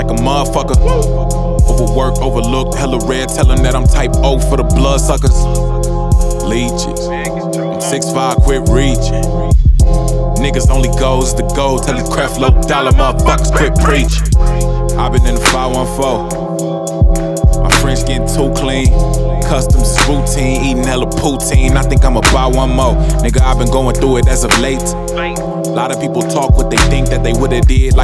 like a motherfucker. Overworked, overlooked, hella red, tellin' that I'm type O for the blood suckers. Leeches, I'm 6'5", quit reaching. Niggas only goes to go, tell these Creflo dollar motherfuckers quit preaching. I been in the 514. My French getting too clean. Customs is routine, eating hella poutine. I think I'ma buy one more. Nigga, I've been going through it as of late. A lot of people talk what they think that they would've did.